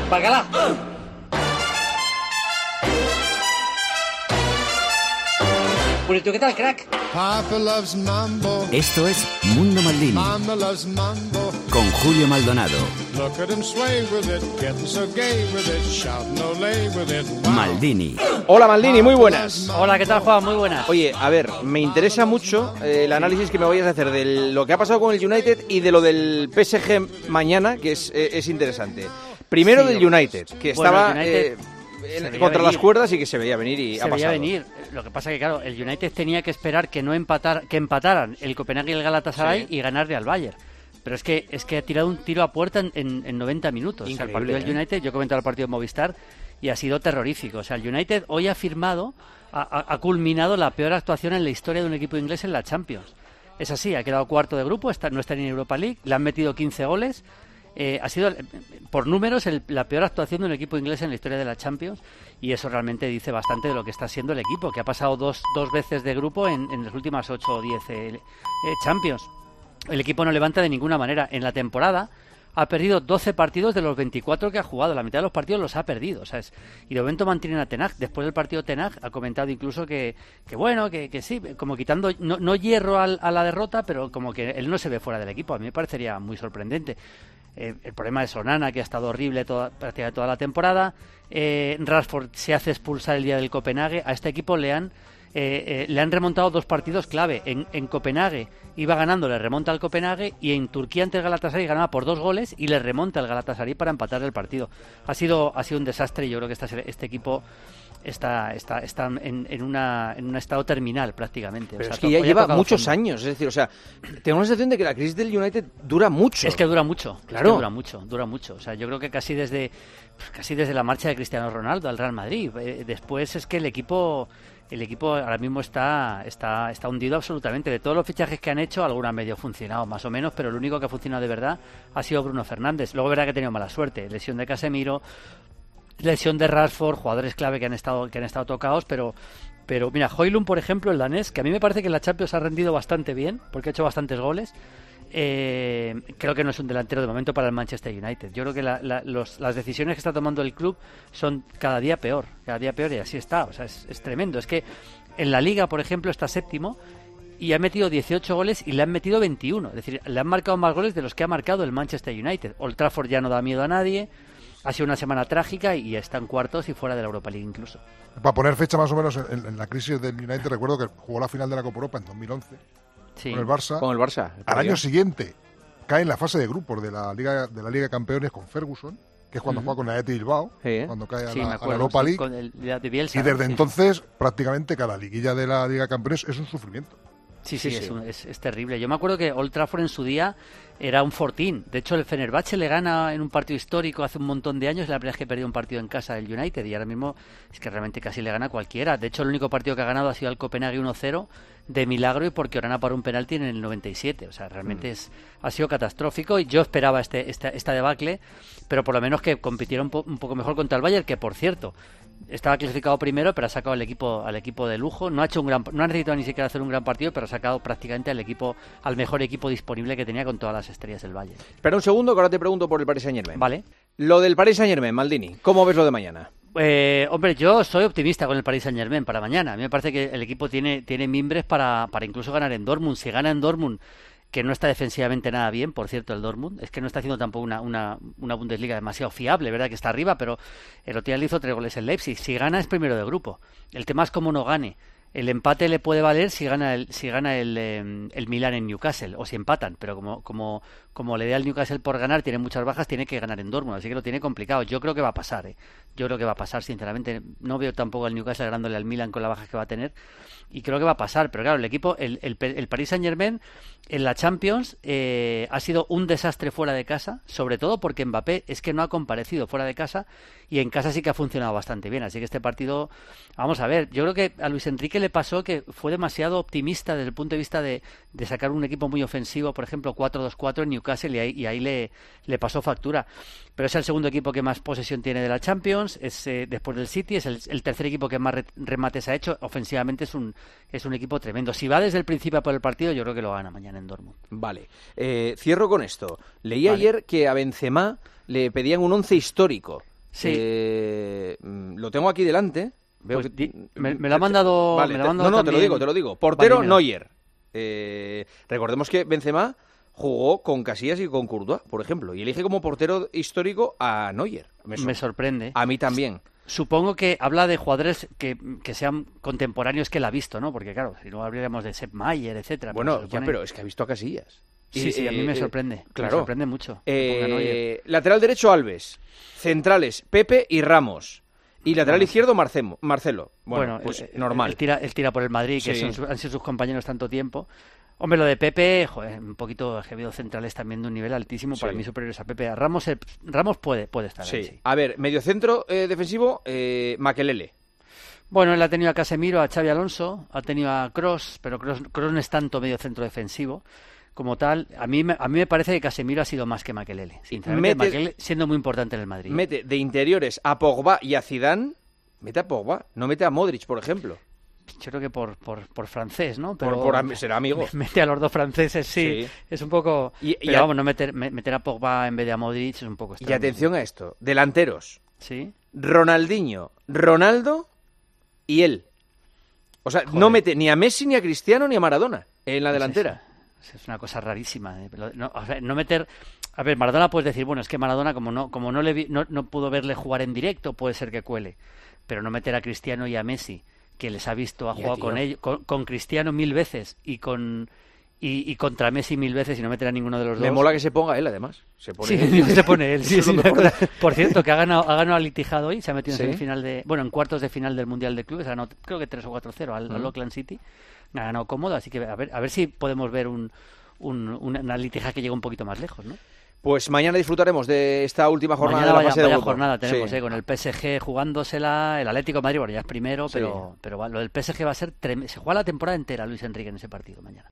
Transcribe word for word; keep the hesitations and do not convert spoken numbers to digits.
Bacalao. Purito, ¿qué tal, crack? Papa loves mambo. Esto es Mundo Maldini. Mama loves mambo. Con Julio Maldonado. Look at him sway with it, getting so gay with it, shouting olé with it. Wow. Maldini. Hola Maldini, muy buenas. Hola, ¿qué tal, Juan? Muy buenas. Oye, a ver, me interesa mucho eh, el análisis que me vayas a hacer de lo que ha pasado con el United y de lo del P S G mañana, que es, eh, es interesante. Primero Sí, del United, que bueno, estaba el United eh, se en- veía contra venir. las cuerdas y que se veía venir y Se ha veía pasado. venir. Lo que pasa que, claro, el United tenía que esperar que no empatar, que empataran el Copenhague y el Galatasaray Sí. y ganarle al Bayern. Pero es que es que ha tirado un tiro a puerta en, en, en noventa minutos. O sea, el Increíble, partido del ¿eh? United, yo he comentado el partido de Movistar y ha sido terrorífico. O sea, el United hoy ha firmado, ha, ha- ha culminado la peor actuación en la historia de un equipo inglés en la Champions. Es así, ha quedado cuarto de grupo, está, no está ni en Europa League, le han metido quince goles. Eh, ha sido, eh, por números, el- la peor actuación de un equipo inglés en la historia de la Champions, y eso realmente dice bastante de lo que está siendo el equipo, que ha pasado dos, dos veces de grupo en, en las últimas ocho o diez eh, eh, Champions. El equipo no levanta de ninguna manera. En la temporada ha perdido doce partidos de los veinticuatro que ha jugado. La mitad de los partidos los ha perdido, ¿sabes? Y de momento mantienen a Ten Hag. Después del partido, Ten Hag ha comentado incluso que, que bueno, que, que sí, como quitando, no, no hierro al- a la derrota, pero como que él no se ve fuera del equipo. A mí me parecería muy sorprendente. Eh, el problema es Onana, que ha estado horrible toda, prácticamente toda la temporada. Eh, Rashford se hace expulsar el día del Copenhague. A este equipo le han eh, eh, le han remontado dos partidos clave. En, en Copenhague iba ganando, le remonta al Copenhague, y en Turquía ante el Galatasaray ganaba por dos goles y le remonta el Galatasaray para empatar el partido. Ha sido ha sido un desastre, y yo creo que este, este equipo está está está en, en una en un estado terminal prácticamente. O Pero sea, es que ya hoy ha lleva tocado muchos fondo. años, es decir, o sea, tengo la sensación de que la crisis del United dura mucho. Es que dura mucho, Claro. es que dura mucho, dura mucho. O sea, yo creo que casi desde casi desde la marcha de Cristiano Ronaldo al Real Madrid. Eh, después es que el equipo el equipo ahora mismo está está está hundido absolutamente. De todos los fichajes que han hecho, algunos han medio funcionado más o menos, pero el único que ha funcionado de verdad ha sido Bruno Fernández. Luego verá que ha tenido mala suerte, lesión de Casemiro, lesión de Rashford, jugadores clave que han estado que han estado tocados, pero pero mira, Højlund, por ejemplo, el danés, que a mí me parece que en la Champions ha rendido bastante bien, porque ha hecho bastantes goles. Eh, creo que no es un delantero de momento para el Manchester United. Yo creo que la, la, los, las decisiones que está tomando el club son cada día peor, cada día peor, y así está. O sea, es, es tremendo. Es que en la Liga, por ejemplo, está séptimo y ha metido dieciocho goles y le han metido veintiuno. Es decir, le han marcado más goles de los que ha marcado el Manchester United. Old Trafford ya no da miedo a nadie. Ha sido una semana trágica y está en cuartos y fuera de la Europa League incluso. Para poner fecha más o menos en, en la crisis del United, recuerdo que jugó la final de la Copa Europa en dos mil once Sí. con el Barça. Con el Barça. el Al partido. año siguiente cae en la fase de grupos de la Liga de la Liga de Campeones con Ferguson, que es cuando juega con la Athletic Bilbao, Sí. cuando cae a, Sí, la, me a la acuerdo, Europa sí, League. con el de Bielsa, Y desde sí. entonces, prácticamente cada liguilla de la Liga de Campeones es un sufrimiento. Sí, sí, Sí, es, sí. un- es, es terrible. Yo me acuerdo que Old Trafford en su día era un fortín. De hecho, el Fenerbahce le gana en un partido histórico hace un montón de años. La primera vez que perdió un partido en casa del United, y ahora mismo es que realmente casi le gana a cualquiera. De hecho, el único partido que ha ganado ha sido el Copenhague uno cero de milagro, y porque Orana paró un penalti en el noventa y siete. O sea, realmente es ha sido catastrófico, y yo esperaba este esta, esta debacle, pero por lo menos que compitiera un, po- un poco mejor contra el Bayern, que por cierto estaba clasificado primero, pero ha sacado al equipo al equipo de lujo. No ha hecho un gran no ha necesitado ni siquiera hacer un gran partido, pero ha sacado prácticamente al equipo al mejor equipo disponible que tenía, con todas las estrellas del Bayern. Espera un segundo, que ahora te pregunto por el Paris Saint-Germain. Vale. Lo del Paris Saint-Germain, Maldini, ¿cómo ves lo de mañana? Eh, hombre, yo soy optimista con el Paris Saint-Germain para mañana. A mí me parece que el equipo tiene, tiene mimbres para, para incluso ganar en Dortmund. Si gana en Dortmund, que no está defensivamente nada bien, por cierto, el Dortmund, es que no está haciendo tampoco una, una, una Bundesliga demasiado fiable, ¿verdad? Que está arriba, pero el otro día le hizo tres goles en Leipzig. Si gana, es primero de grupo. El tema es cómo no gane. El empate le puede valer si gana el, si gana el, eh, el Milan en Newcastle, o si empatan, pero como, como, como le dé al Newcastle por ganar, tiene muchas bajas, tiene que ganar en Dortmund, así que lo tiene complicado. Yo creo que va a pasar, ¿eh? Yo creo que va a pasar, sinceramente. No veo tampoco al Newcastle ganándole al Milan con las bajas que va a tener, y creo que va a pasar. Pero claro, el equipo, el, el, el Paris Saint-Germain en la Champions eh, ha sido un desastre fuera de casa, sobre todo porque Mbappé es que no ha comparecido fuera de casa, y en casa sí que ha funcionado bastante bien. Así que este partido, vamos a ver, yo creo que a Luis Enrique le pasó que fue demasiado optimista desde el punto de vista de, de sacar un equipo muy ofensivo, por ejemplo cuatro dos cuatro en Newcastle, y ahí, y ahí le, le pasó factura. Pero es el segundo equipo que más posesión tiene de la Champions, es eh, después del City, es el, el tercer equipo que más re, remates ha hecho. Ofensivamente es un, es un equipo tremendo. Si va desde el principio por el partido, yo creo que lo gana mañana en Dortmund. Vale, eh, cierro con esto. Leí Vale. ayer que a Benzema le pedían un once histórico. Sí. Eh, mm, lo tengo aquí delante. Veo Pues que... di- me, me lo ha mandado. Vale, me lo te- ha mandado no, no, te lo también- digo, te lo digo. Portero, Vale, dímelo. Neuer. Eh, recordemos que Benzema jugó con Casillas y con Courtois, por ejemplo, y elige como portero histórico a Neuer. Me, sor- Me sorprende. A mí también. Supongo que habla de jugadores que, que sean contemporáneos que él ha visto, ¿no? Porque claro, si no hablaríamos de Sepp Maier, etcétera. Bueno, se ya, supone- pero es que ha visto a Casillas. Sí, Y, sí, a mí eh, me eh, sorprende. claro. Me sorprende mucho. que ponga Neuer. Eh, lateral derecho, Alves. Centrales, Pepe y Ramos. Y lateral Bueno. izquierdo, Marcemo- Marcelo. Bueno, Bueno, pues él- él- normal. Él tira, él tira por el Madrid, que Sí. son su- han sido sus compañeros tanto tiempo. Hombre, lo de Pepe, joder, un poquito, es que ha habido centrales también de un nivel altísimo, para Sí. mí superiores a Pepe. Ramos, eh, Ramos puede, puede estar ahí, Sí. sí. A ver, mediocentro eh, defensivo, eh, Makelele. Bueno, él ha tenido a Casemiro, a Xavi Alonso, ha tenido a Kroos, pero Kroos, Kroos no es tanto medio centro defensivo como tal. A mí, me- a mí me parece que Casemiro ha sido más que Makelele. Sinceramente, Mete- Makelele siendo muy importante en el Madrid. Mete de interiores a Pogba y a Zidane. Mete a Pogba, no mete a Modric, por ejemplo. Yo creo que por, por, por francés, ¿no? Por, por am- será amigo. Mete a los dos franceses, sí. Sí. Es un poco... Y- y pero a- vamos, no meter, me- meter a Pogba en vez de a Modric es un poco Y extraño. atención a esto, delanteros. Sí. Ronaldinho, Ronaldo y él. O sea, no mete ni a Messi, ni a Cristiano, ni a Maradona en la Es delantera. eso. Es una cosa rarísima. eh. Lo- No, o sea, no meter... A ver, Maradona puedes decir, bueno, es que Maradona como no como no le vi- no, no pudo verle jugar en directo, puede ser que cuele. Pero no meter a Cristiano y a Messi, que les ha visto, ha Ya, jugado tío. con ellos, con, con Cristiano mil veces y con y, y contra Messi mil veces y no meter a ninguno de los Me dos. mola que se ponga él, además. Se pone Sí, él. se pone él. Sí, Eso sí, es lo me mejor. acuerdo. Por cierto, que ha ganado, ha ganado al Itihad hoy, se ha metido en Sí. semifinal de, bueno, en cuartos de final del Mundial de Clubes, ha ganado creo que tres o cuatro cero al, al Mm. Auckland City, ha ganado cómodo, así que a ver, a ver si podemos ver un, un, una, una Litija que llegue un poquito más lejos, ¿no? Pues mañana disfrutaremos de esta última jornada Mañana de la vaya, fase de vaya grupo. jornada tenemos, Sí. eh, con el P S G jugándosela, el Atlético de Madrid, bueno, ya es primero, Sí. pero, pero va, lo del P S G va a ser tremendo. Se juega la temporada entera Luis Enrique en ese partido mañana.